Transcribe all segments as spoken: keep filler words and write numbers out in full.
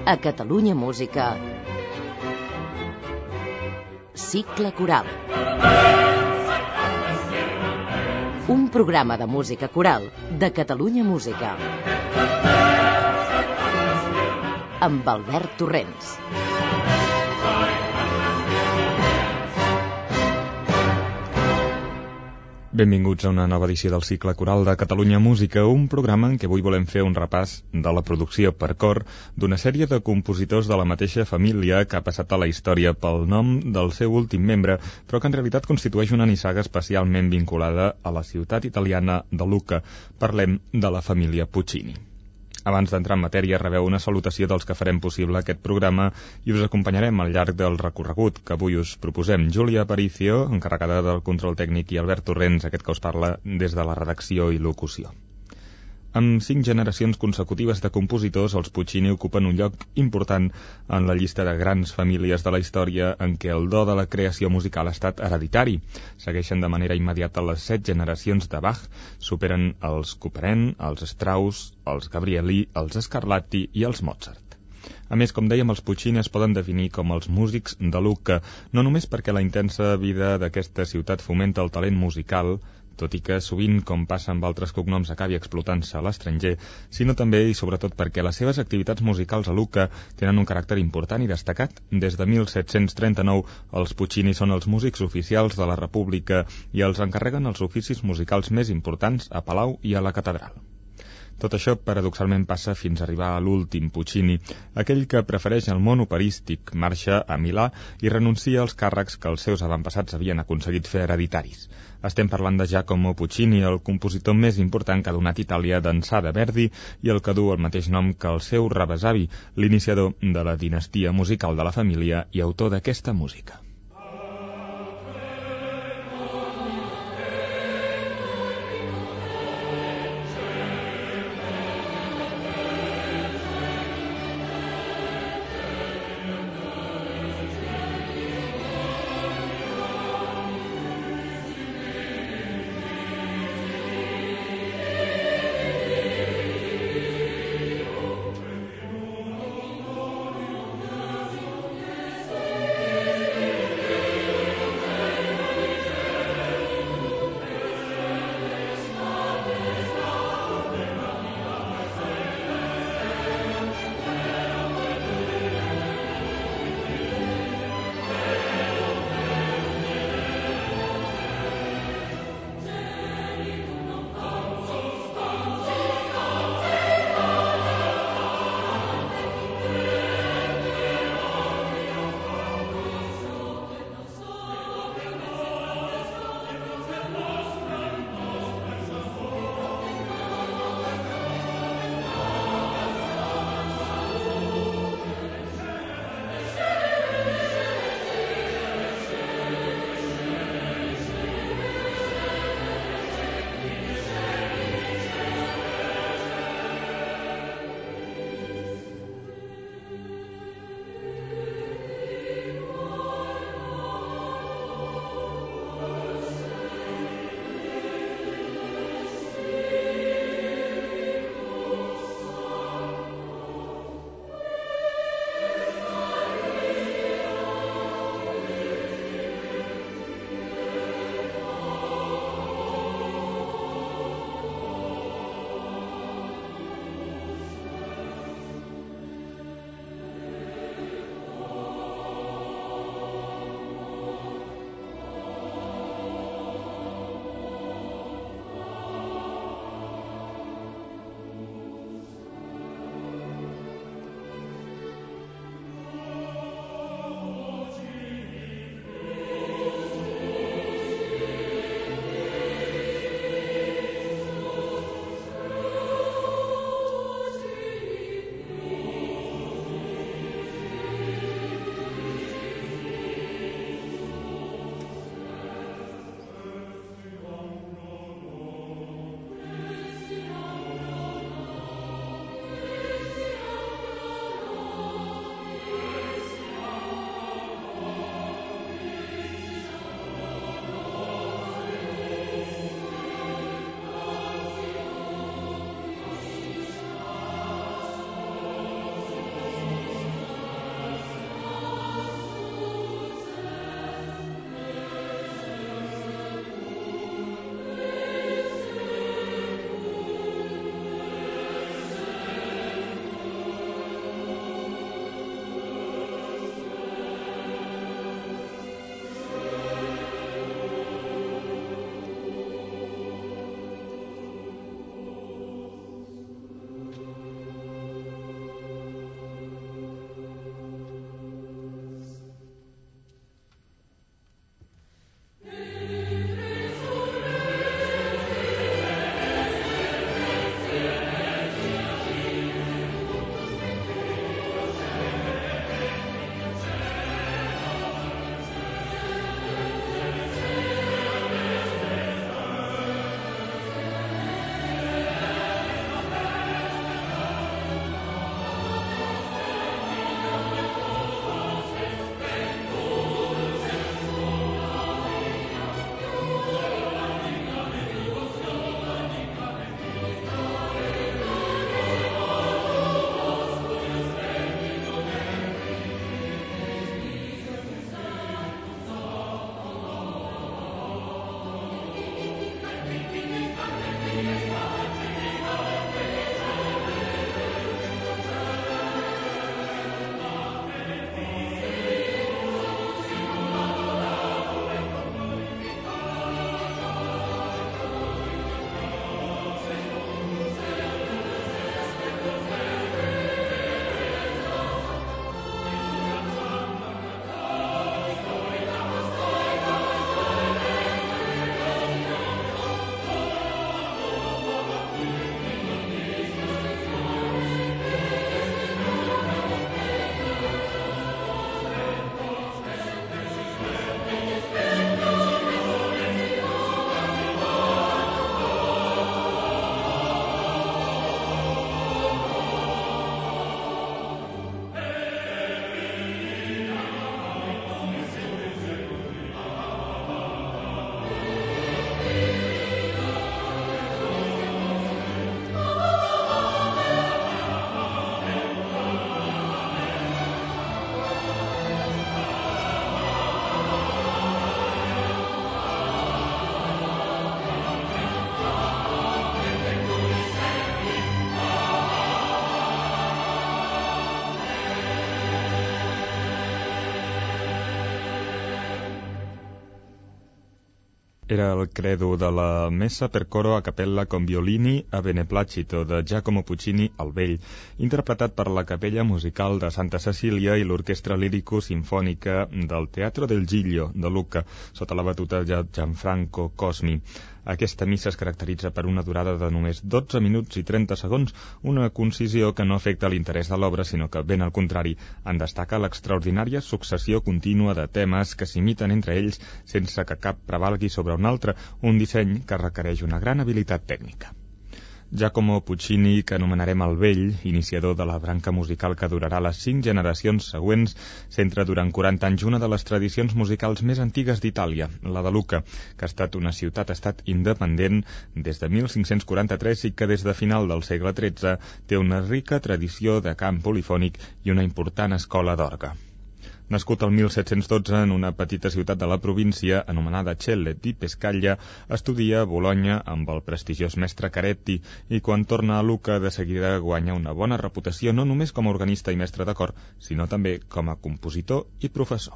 A Catalunya Música, Cicle Coral. Un programa de música coral de Catalunya Música. Amb Albert Torrents. Benvinguts a una nova edició del Cicle Coral de Catalunya Música, un programa en què avui volem fer un repàs de la producció per cor d'una sèrie de compositors de la mateixa família que ha passat a la història pel nom del seu últim membre, però que en realitat constitueix una nissaga especialment vinculada a la ciutat italiana de Lucca. Parlem de la família Puccini. Abans d'entrar en matèria, rebeu una salutació dels que farem possible aquest programa i us acompanyarem al llarg del recorregut que avui us proposem. Júlia Aparicio, encarregada del control tècnic, i Albert Torrents, aquest que us parla des de la redacció i locució. Amb cinc generacions consecutives de compositors, els Puccini ocupen un lloc important en la llista de grans famílies de la història en què el do de la creació musical ha estat hereditari. Segueixen de manera immediata les set generacions de Bach, superen els Couperin, els Strauss, els Gabrieli, els Scarlatti i els Mozart. A més, com dèiem, els Puccini es poden definir com els músics de Lucca, no només perquè la intensa vida d'aquesta ciutat fomenta el talent musical, tot i que sovint, com passa amb altres cognoms, acabi explotant-se a l'estranger, sinó també i sobretot perquè les seves activitats musicals a Lucca tenen un caràcter important i destacat. Des de mil set-cents trenta-nou, els Puccini són els músics oficials de la República i els encarreguen els oficis musicals més importants a Palau i a la Catedral. Tot això, paradoxalment, passa fins a arribar a l'últim Puccini, aquell que prefereix el món operístic, marxa a Milà i renuncia als càrrecs que els seus avantpassats havien aconseguit fer hereditaris. Estem parlant de Giacomo Puccini, el compositor més important que ha donat Itàlia d'ençà de Verdi i el que du el mateix nom que el seu rebesavi, l'iniciador de la dinastia musical de la família i autor d'aquesta música. Era el credo de la Messa per coro a cappella con violini a Beneplacito de Giacomo Puccini el Vell, interpretat per la Capella Musical de Santa Cecília i l'Orquestra Lírico-Sinfònica del Teatro del Giglio de Lucca, sota la batuta de Gianfranco Cosmi. Aquesta missa es caracteritza per una durada de només dotze minuts i trenta segons, una concisió que no afecta l'interès de l'obra, sinó que, ben al contrari, en destaca l'extraordinària successió contínua de temes que s'imiten entre ells sense que cap prevalgui sobre un altre, un disseny que requereix una gran habilitat tècnica. Giacomo Puccini, que anomenarem el Vell, iniciador de la branca musical que durarà les cinc generacions següents, centra durant quaranta anys una de les tradicions musicals més antigues d'Itàlia, la de Lucca, que ha estat una ciutat-estat independent des de mil cinc-cents quaranta-tres i que des de final del segle tretze té una rica tradició de cant polifònic i una important escola d'orgue. Nascut el mil set-cents dotze en una petita ciutat de la província anomenada Celle di Pescaglia, estudia a Bologna amb el prestigiós mestre Caretti i quan torna a Lucca de seguida guanya una bona reputació no només com a organista i mestre de cor, sinó també com a compositor i professor.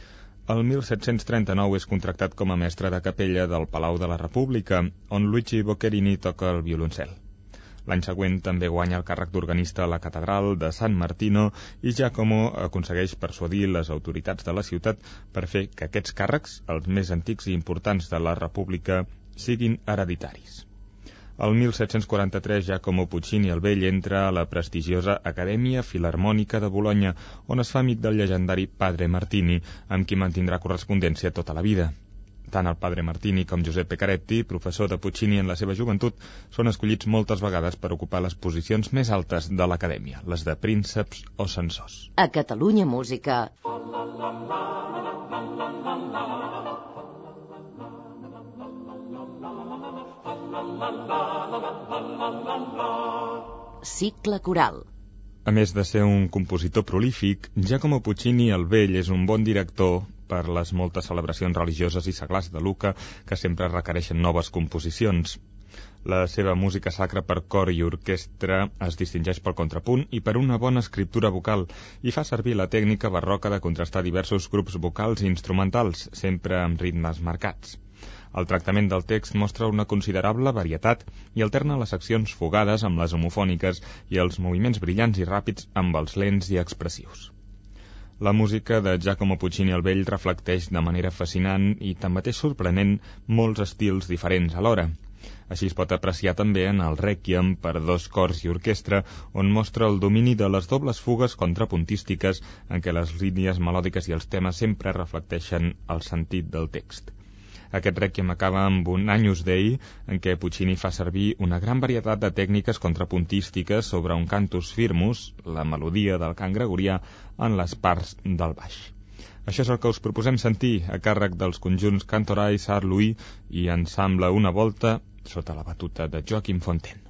El mil set-cents trenta-nou és contractat com a mestre de capella del Palau de la República, on Luigi Boccherini toca el violoncel. L'any següent també guanya el càrrec d'organista a la catedral de San Martino i Giacomo aconsegueix persuadir les autoritats de la ciutat per fer que aquests càrrecs, els més antics i importants de la República, siguin hereditaris. El mil set-cents quaranta-tres Giacomo Puccini el Vell entra a la prestigiosa Acadèmia Filarmònica de Bologna, on es fa amic del llegendari Padre Martini, amb qui mantindrà correspondència tota la vida. Tant el Padre Martini com Giuseppe Caretti, professor de Puccini en la seva joventut, són escollits moltes vegades per ocupar les posicions més altes de l'acadèmia, les de prínceps o censors. A Catalunya Música. Cicle coral. A més de ser un compositor prolífic, Giacomo Puccini el Vell és un bon director per les moltes celebracions religioses i seglars de Lucca que sempre requereixen noves composicions. La seva música sacra per cor i orquestra es distingeix pel contrapunt i per una bona escriptura vocal i fa servir la tècnica barroca de contrastar diversos grups vocals i instrumentals, sempre amb ritmes marcats. El tractament del text mostra una considerable varietat i alterna les seccions fugades amb les homofòniques i els moviments brillants i ràpids amb els lents i expressius. La música de Giacomo Puccini el Vell reflecteix de manera fascinant i tanmateix sorprenent molts estils diferents alhora. Així es pot apreciar també en el Rèquiem per dos cors i orquestra, on mostra el domini de les dobles fugues contrapuntístiques en què les línies melòdiques i els temes sempre reflecteixen el sentit del text. Aquest Rèquiem acaba amb un Agnus Dei, en què Puccini fa servir una gran varietat de tècniques contrapuntístiques sobre un cantus firmus, la melodia del cant gregorià, en les parts del baix. Això és el que us proposem sentir a càrrec dels conjunts Cantorai Saint-Louis i Ensemble Una Volta, sota la batuta de Joaquim Fontaine.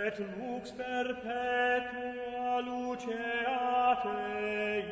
et lux perpetua lucea Dei.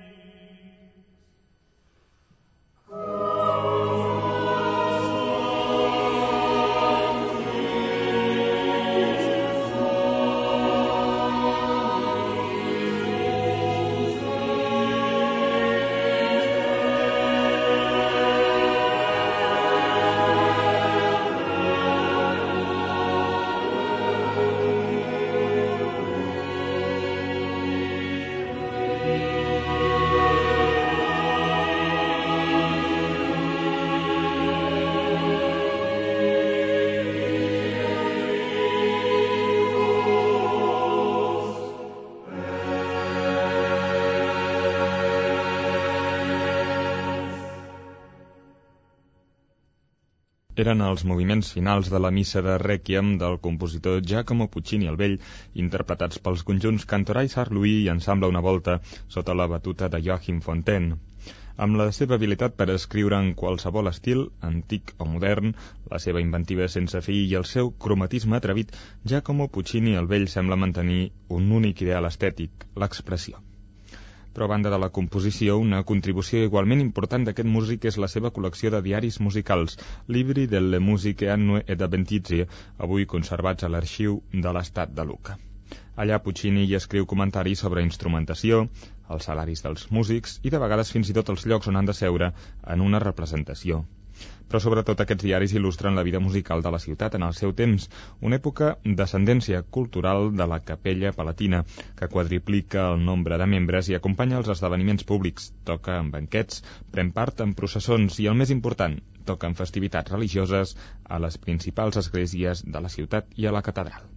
Eren els moviments finals de la missa de Rèquiem del compositor Giacomo Puccini el Vell, interpretats pels conjunts Cantorai Saint-Louis i Ensemble Una Volta, sota la batuta de Joachim Fontaine. Amb la seva habilitat per escriure en qualsevol estil, antic o modern, la seva inventiva sense fi i el seu cromatisme atrevit, Giacomo Puccini el Vell sembla mantenir un únic ideal estètic, l'expressió. Però a banda de la composició, una contribució igualment important d'aquest músic és la seva col·lecció de diaris musicals, Libri delle musiche annue ed avventizie, avui conservats a l'arxiu de l'Estat de Lucca. Allà Puccini hi escriu comentaris sobre instrumentació, els salaris dels músics i de vegades fins i tot els llocs on han de seure en una representació. Però sobretot aquests diaris il·lustren la vida musical de la ciutat en el seu temps, una època d'ascendència cultural de la Capella Palatina, que quadriplica el nombre de membres i acompanya els esdeveniments públics, toca en banquets, pren part en processons i, el més important, toca en festivitats religioses a les principals esglésies de la ciutat i a la catedral.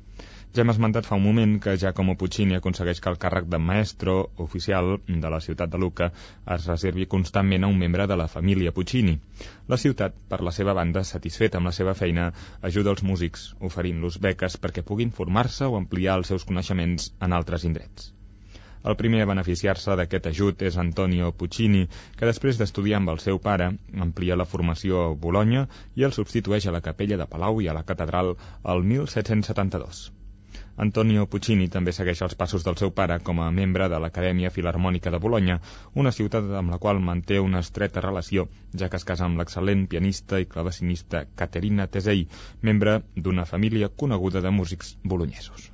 Ja hem esmentat fa un moment que Giacomo Puccini aconsegueix que el càrrec de maestro oficial de la ciutat de Lucca es reservi constantment a un membre de la família Puccini. La ciutat, per la seva banda, satisfeta amb la seva feina, ajuda els músics, oferint-los beques perquè puguin formar-se o ampliar els seus coneixements en altres indrets. El primer a beneficiar-se d'aquest ajut és Antonio Puccini, que després d'estudiar amb el seu pare, amplia la formació a Bologna i el substitueix a la capella de Palau i a la catedral el mil set-cents setanta-dos. Antonio Puccini també segueix els passos del seu pare com a membre de l'Acadèmia Filharmònica de Bologna, una ciutat amb la qual manté una estreta relació, ja que es casa amb l'excel·lent pianista i clavecinista Caterina Tesei, membre d'una família coneguda de músics bolonyesos.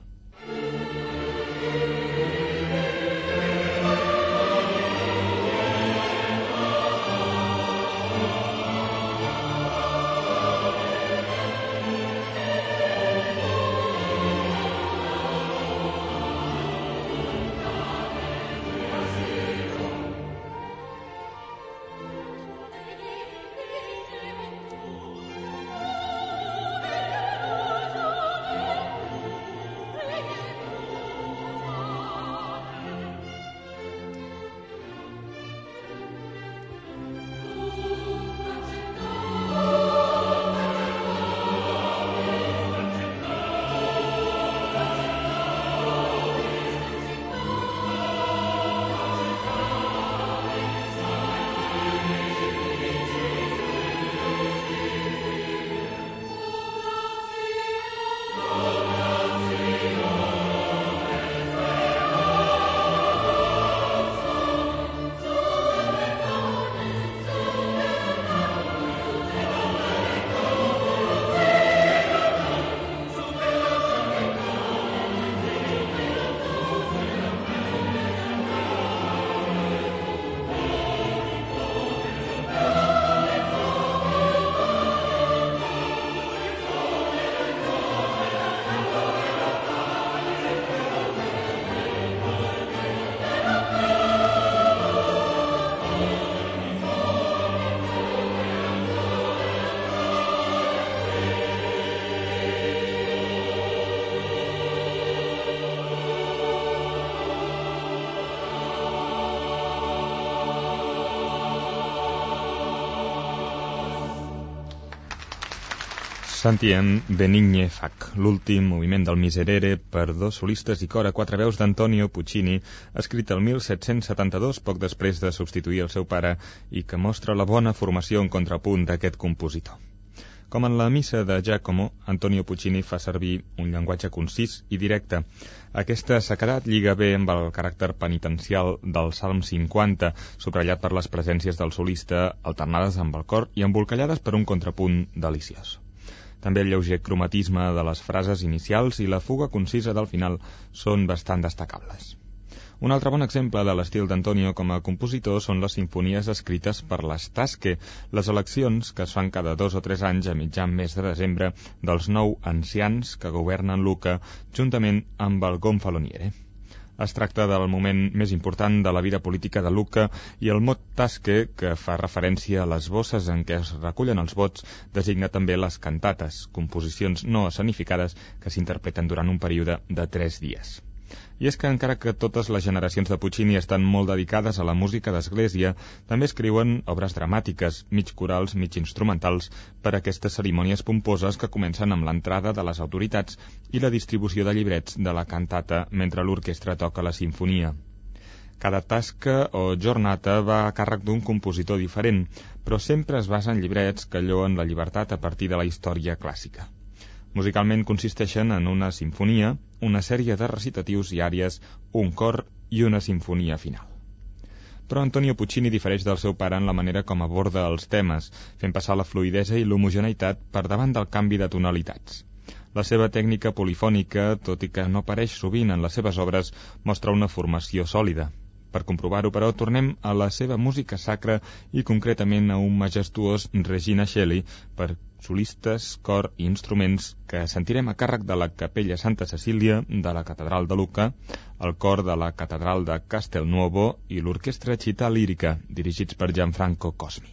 Sentíem Benigne Fac, l'últim moviment del Miserere per dos solistes i cor a quatre veus d'Antonio Puccini, escrit el mil set-cents setanta-dos, poc després de substituir el seu pare, i que mostra la bona formació en contrapunt d'aquest compositor. Com en la missa de Giacomo, Antonio Puccini fa servir un llenguatge concís i directe. Aquesta sequedat lliga bé amb el caràcter penitencial del Salm cinquanta, subratllat per les presències del solista, alternades amb el cor i embolcallades per un contrapunt deliciós. També el lleuger cromatisme de les frases inicials i la fuga concisa del final són bastant destacables. Un altre bon exemple de l'estil d'Antonio com a compositor són les simfonies escrites per les Tasche, les eleccions que es fan cada dos o tres anys a mitjan mes de desembre dels nou ancians que governen Lucca juntament amb el Gonfaloniere. Es tracta del moment més important de la vida política de Lucca i el mot Tasche, que fa referència a les bosses en què es recullen els vots, designa també les cantates, composicions no escenificades que s'interpreten durant un període de tres dies. I és que encara que totes les generacions de Puccini estan molt dedicades a la música d'església, també escriuen obres dramàtiques, mig corals, mig instrumentals, per a aquestes cerimònies pomposes que comencen amb l'entrada de les autoritats i la distribució de llibrets de la cantata mentre l'orquestra toca la sinfonia. Cada tasca o jornada va a càrrec d'un compositor diferent, però sempre es basa en llibrets que lloen la llibertat a partir de la història clàssica. Musicalment consisteixen en una sinfonia, una sèrie de recitatius i àries, un cor i una sinfonia final. Però Antonio Puccini difereix del seu pare en la manera com aborda els temes, fent passar la fluïdesa i l'homogeneïtat per davant del canvi de tonalitats. La seva tècnica polifònica, tot i que no apareix sovint en les seves obres, mostra una formació sòlida. Per comprovar-ho, però, tornem a la seva música sacra i concretament a un majestuós Regina Coeli per solistes, cor i instruments que sentirem a càrrec de la Capella Santa Cecília de la Catedral de Lucca, el cor de la Catedral de Castelnuovo i l'Orquestra Città Lirica, dirigits per Gianfranco Cosmi.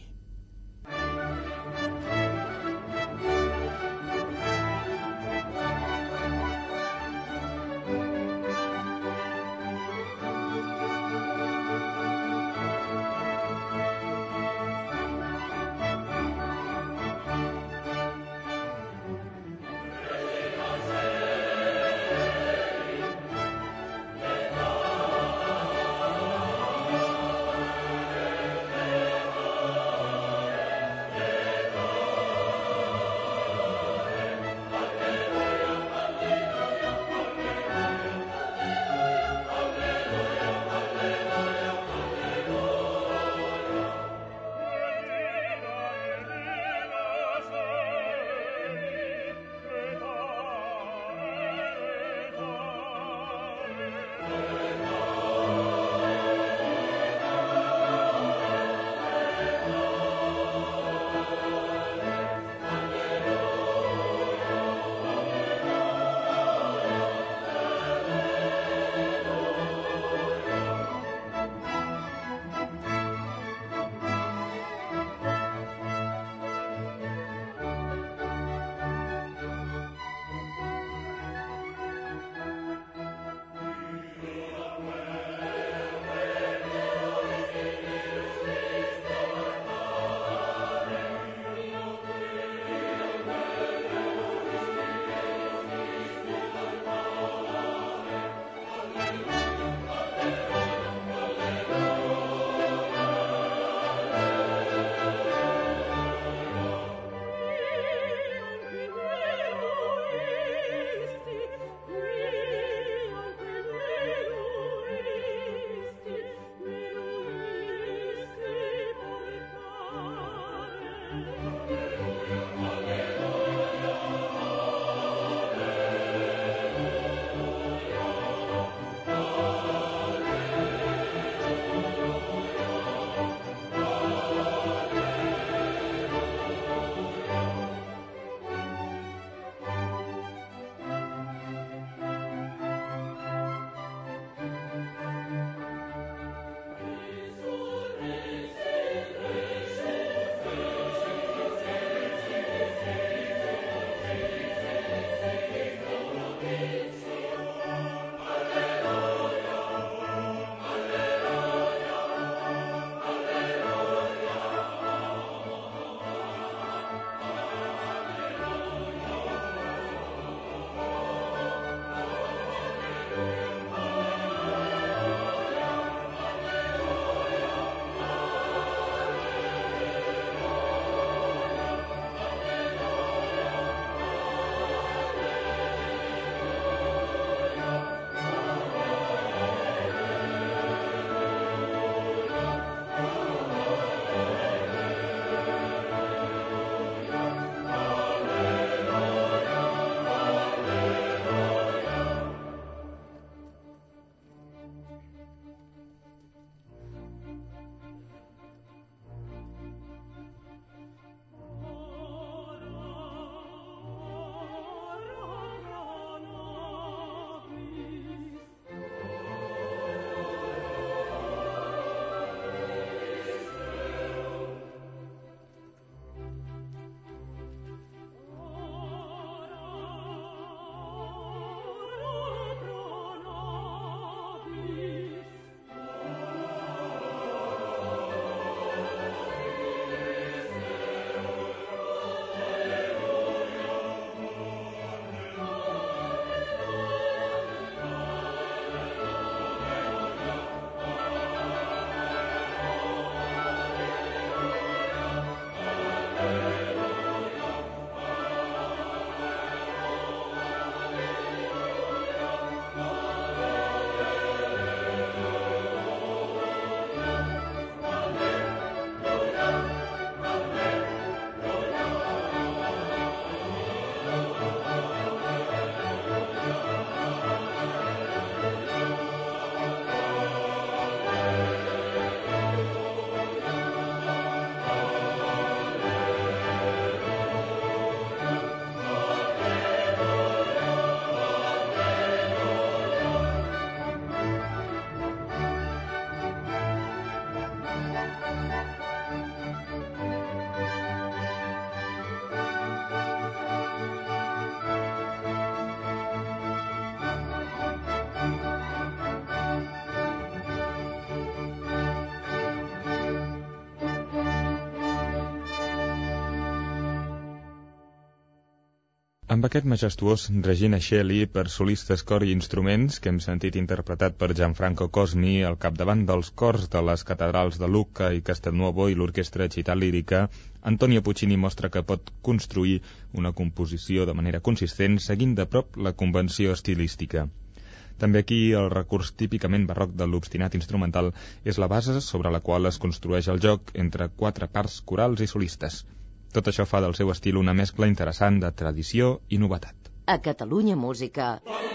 Amb aquest majestuós Regina Coeli per solistes, cor i instruments que hem sentit interpretat per Gianfranco Cosmi al capdavant dels cors de les catedrals de Lucca i Castelnuovo i l'orquestra Città Lírica, Antonio Puccini mostra que pot construir una composició de manera consistent seguint de prop la convenció estilística. També aquí el recurs típicament barroc de l'obstinat instrumental és la base sobre la qual es construeix el joc entre quatre parts corals i solistes. Tot això fa del seu estil una mescla interessant de tradició i novetat. A Catalunya Música...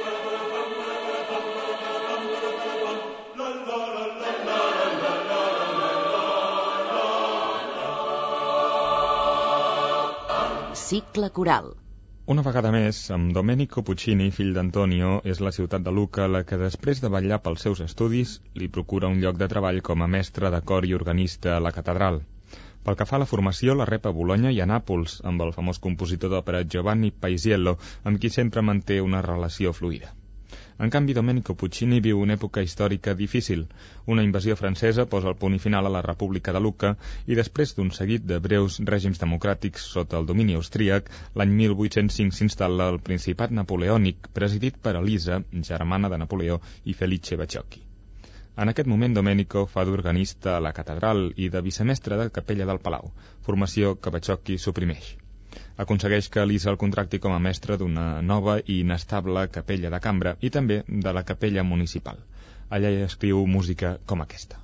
Cicle coral. Una vegada més, amb Domenico Puccini, fill d'Antonio, és la ciutat de Lucca la que després de vetllar pels seus estudis li procura un lloc de treball com a mestre de cor i organista a la catedral. Pel que fa a la formació, la rep a Bolonya i a Nàpols, amb el famós compositor d'òpera Giovanni Paisiello, amb qui sempre manté una relació fluida. En canvi, Domenico Puccini viu una època històrica difícil. Una invasió francesa posa el punt final a la República de Lucca i després d'un seguit de breus règims democràtics sota el domini austríac, l'any mil vuit-cents cinc s'instal·la el Principat Napoleònic, presidit per Elisa, germana de Napoleó, i Felice Bacciochi. En aquest moment, Domenico fa d'organista a la catedral i de vicemestre de capella del Palau, formació que Bacciochi suprimeix. Aconsegueix que Elisa el contracti com a mestre d'una nova i inestable capella de cambra i també de la capella municipal. Allà hi escriu música com aquesta.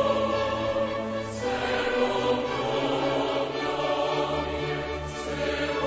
Say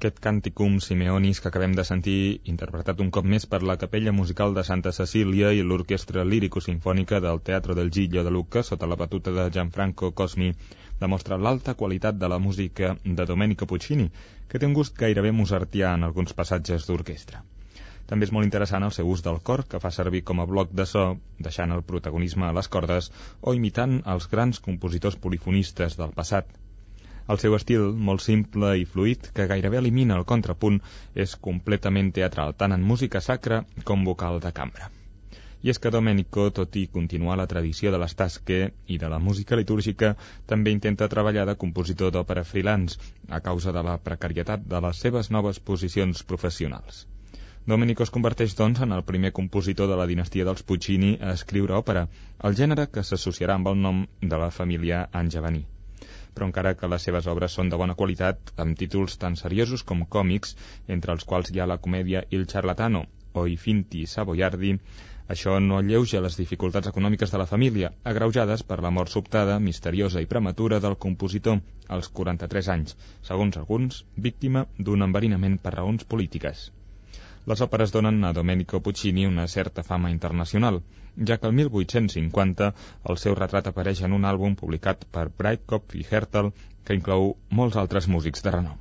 Aquest Canticum Simeonis que acabem de sentir, interpretat un cop més per la Capella Musical de Santa Cecília i l'Orquestra Lírico-Sinfònica del Teatro del Giglio de Lucca, sota la batuta de Gianfranco Cosmi, demostra l'alta qualitat de la música de Domenico Puccini, que té un gust gairebé mozartià en alguns passatges d'orquestra. També és molt interessant el seu ús del cor, que fa servir com a bloc de so, deixant el protagonisme a les cordes o imitant els grans compositors polifonistes del passat. El seu estil, molt simple i fluid, que gairebé elimina el contrapunt, és completament teatral, tant en música sacra com vocal de cambra. I és que Domenico, tot i continuar la tradició de l'estasque i de la música litúrgica, també intenta treballar de compositor d'òpera freelance, a causa de la precarietat de les seves noves posicions professionals. Domenico es converteix, doncs, en el primer compositor de la dinastia dels Puccini a escriure òpera, el gènere que s'associarà amb el nom de la família Angevani. Però encara que les seves obres són de bona qualitat, amb títols tan seriosos com còmics, entre els quals hi ha la comèdia Il Ciarlatano o I Finti Savoiardi, això no alleuja les dificultats econòmiques de la família, agreujades per la mort sobtada, misteriosa i prematura del compositor, als quaranta-tres anys, segons alguns, víctima d'un enverinament per raons polítiques. Les òperes donen a Domenico Puccini una certa fama internacional, ja que el mil vuit-cents cinquanta el seu retrat apareix en un àlbum publicat per Breitkopf i Härtel, que inclou molts altres músics de renom.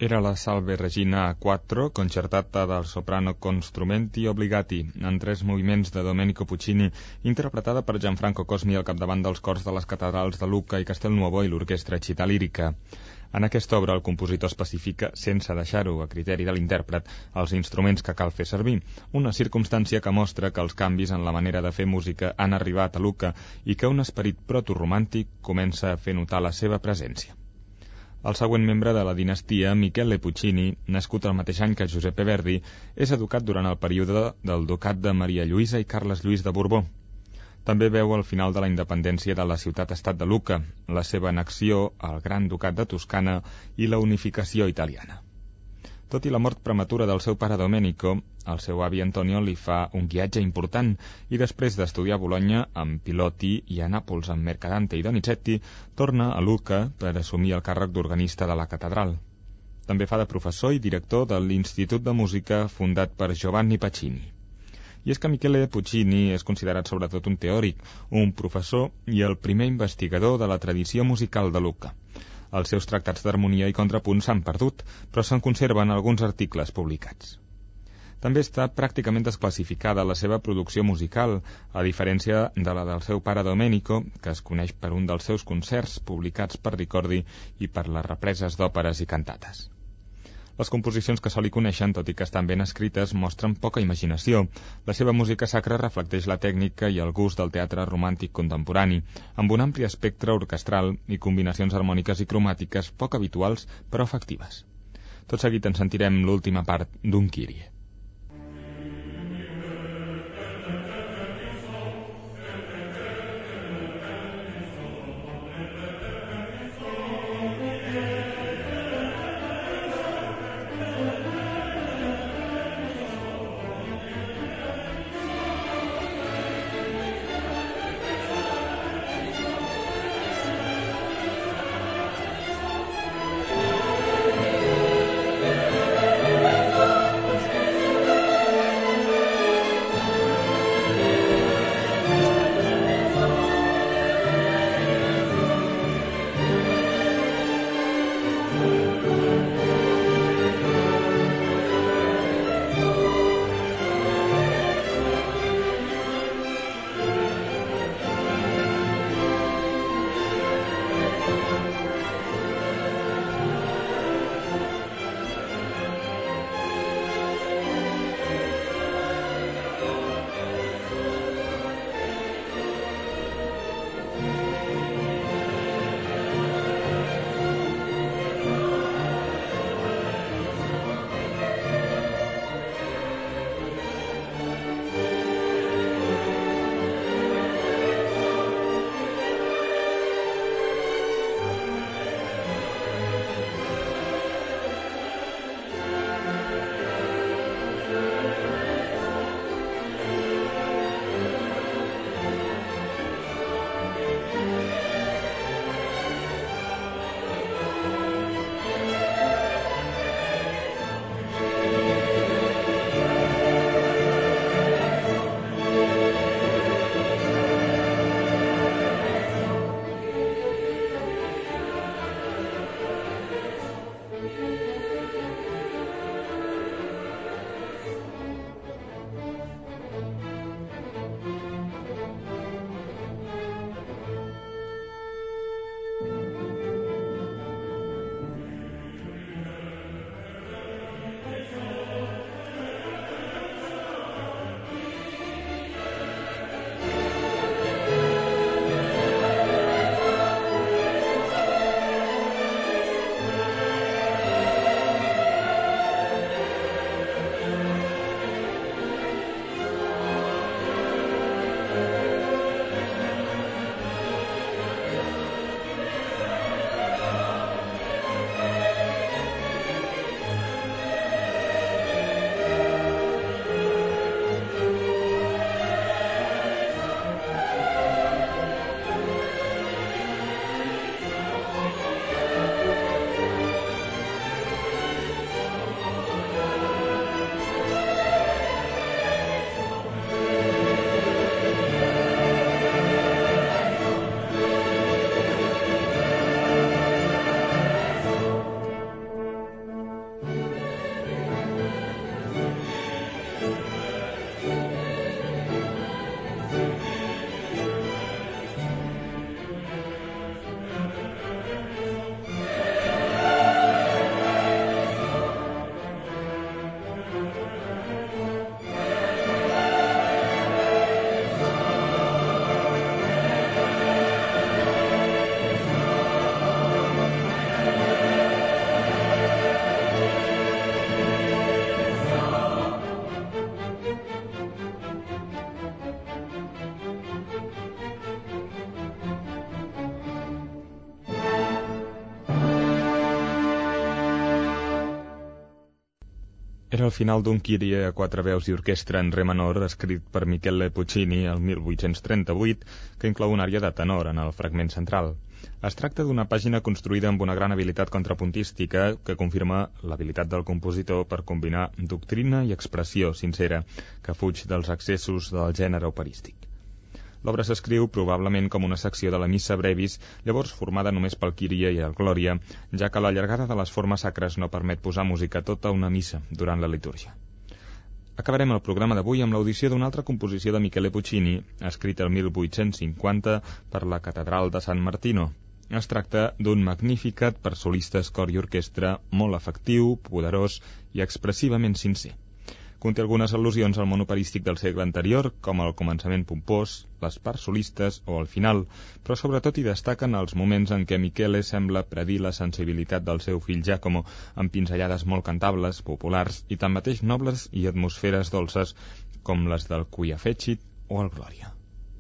Era la Salve Regina a quatre, concertata del soprano con strumenti obbligati, en tres moviments de Domenico Puccini, interpretada per Gianfranco Cosmi al capdavant dels cors de les catedrals de Lucca i Castelnuovo i l'orquestra Città Lírica. En aquesta obra el compositor especifica, sense deixar-ho a criteri de l'intèrpret, els instruments que cal fer servir, una circumstància que mostra que els canvis en la manera de fer música han arribat a Lucca i que un esperit protoromàntic comença a fer notar la seva presència. El següent membre de la dinastia, Michele Puccini, nascut el mateix any que Giuseppe Verdi, és educat durant el període del ducat de Maria Lluïsa i Carles Lluís de Borbó. També veu el final de la independència de la ciutat-estat de Lucca, la seva annexió al Gran Ducat de Toscana i la unificació italiana. Tot i la mort prematura del seu pare Domenico, el seu avi Antonio li fa un guiatge important i després d'estudiar a Bologna amb Pilotti i a Nàpols amb Mercadante i Donizetti, torna a Lucca per assumir el càrrec d'organista de la catedral. També fa de professor i director de l'Institut de Música fundat per Giovanni Pacini. I és que Michele Puccini és considerat sobretot un teòric, un professor i el primer investigador de la tradició musical de Lucca. Els seus tractats d'harmonia i contrapunt s'han perdut, però se'n conserven alguns articles publicats. També està pràcticament desclassificada la seva producció musical, a diferència de la del seu pare Domenico, que es coneix per un dels seus concerts publicats per Ricordi i per les represes d'òperes i cantates. Les composicions que se li coneixen, tot i que estan ben escrites, mostren poca imaginació. La seva música sacra reflecteix la tècnica i el gust del teatre romàntic contemporani, amb un ampli espectre orquestral i combinacions harmòniques i cromàtiques poc habituals però efectives. Tot seguit en sentirem l'última part d'un Kyrie. Thank you. Era el final d'un Kyrie a quatre veus i orquestra en re menor, escrit per Michele Puccini el mil vuit-cents trenta-vuit, que inclou una ària de tenor en el fragment central. Es tracta d'una pàgina construïda amb una gran habilitat contrapuntística que confirma l'habilitat del compositor per combinar doctrina i expressió sincera, que fuig dels excessos del gènere operístic. L'obra s'escriu probablement com una secció de la Missa Brevis, llavors formada només pel Kyrie i el Glòria, ja que la llargada de les formes sacres no permet posar música a tota una missa durant la litúrgia. Acabarem el programa d'avui amb l'audició d'una altra composició de Michele Puccini, escrita el mil vuit-cents cinquanta per la Catedral de San Martino. Es tracta d'un Magnificat per solistes, cor i orquestra, molt efectiu, poderós i expressivament sincer. Conté algunes al·lusions al món operístic del segle anterior, com el començament pompós, les parts solistes o el final, però sobretot hi destaquen els moments en què Michele sembla predir la sensibilitat del seu fill Giacomo, amb pinzellades molt cantables, populars i tanmateix nobles i atmosferes dolces, com les del Quia Fecit o el Glòria.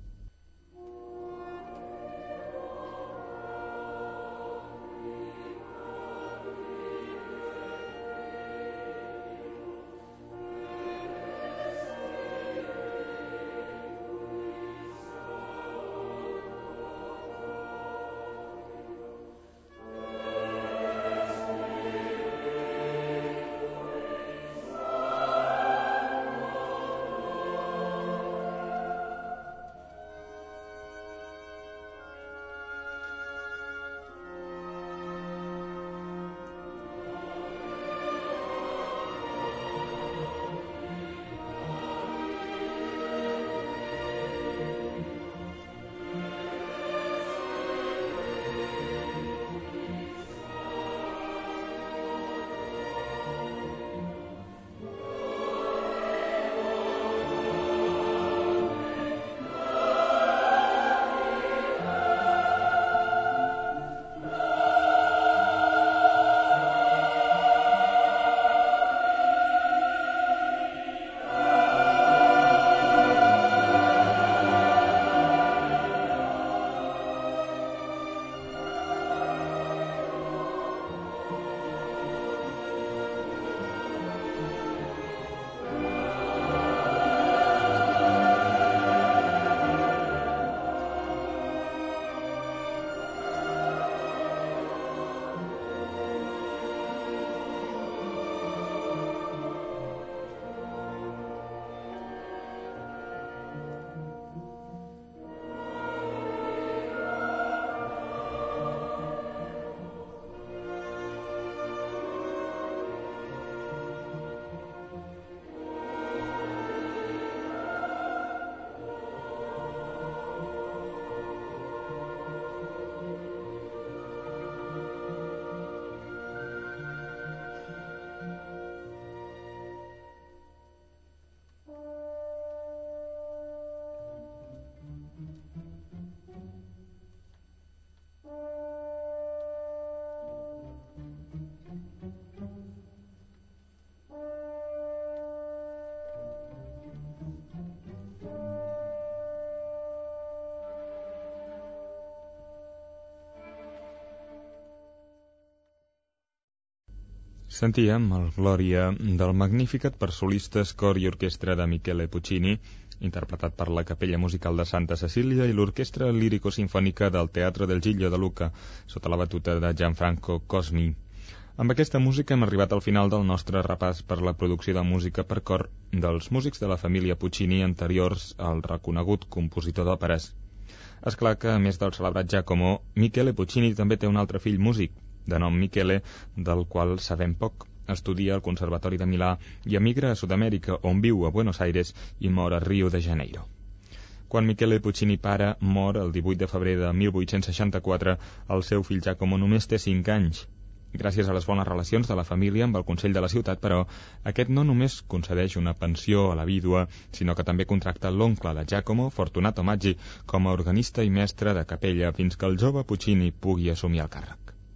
Sentíem el Glòria del Magnificat per solistes, cor i orquestra de Michele Puccini, interpretat per la Capella Musical de Santa Cecília i l'Orquestra Lírico-Sinfònica del Teatro del Giglio de Lucca, sota la batuta de Gianfranco Cosmi. Amb aquesta música hem arribat al final del nostre repàs per la producció de música per cor dels músics de la família Puccini anteriors al reconegut compositor d'òperes. És clar que, a més del celebrat Giacomo, Michele Puccini també té un altre fill músic, de nom Michele, del qual sabem poc. Estudia al Conservatori de Milà i emigra a Sud-amèrica, on viu a Buenos Aires i mor a Rio de Janeiro. Quan Michele Puccini pare mor el divuit de febrer de mil vuit-cents seixanta-quatre, el seu fill Giacomo només té cinc anys. Gràcies a les bones relacions de la família amb el Consell de la ciutat, però, aquest no només concedeix una pensió a la vídua, sinó que també contracta l'oncle de Giacomo, Fortunato Maggi, com a organista i mestre de capella fins que el jove Puccini pugui assumir el càrrec.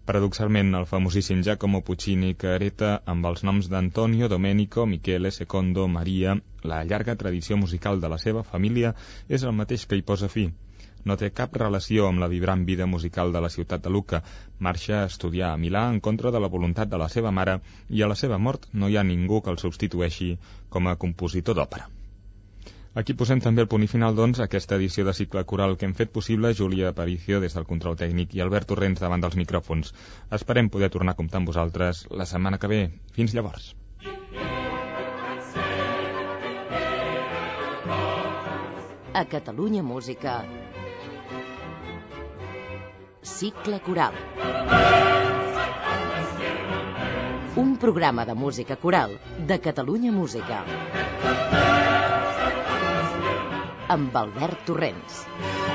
Paradoxalment, el famosíssim Giacomo Puccini, que hereta amb els noms d'Antonio, Domenico, Michele, Secondo, Maria, la llarga tradició musical de la seva família, és el mateix que hi posa fi. No té cap relació amb la vibrant vida musical de la ciutat de Lucca. Marxa a estudiar a Milà en contra de la voluntat de la seva mare i a la seva mort no hi ha ningú que el substitueixi com a compositor d'òpera. Aquí posem també el punt i final, doncs, a aquesta edició de cicle coral que hem fet possible Júlia Aparicio des del control tècnic i Albert Torrents davant dels micròfons. Esperem poder tornar a comptar amb vosaltres la setmana que ve. Fins llavors. A Catalunya Música, cicle coral. Un programa de música coral de Catalunya Música. Amb Albert Torrents.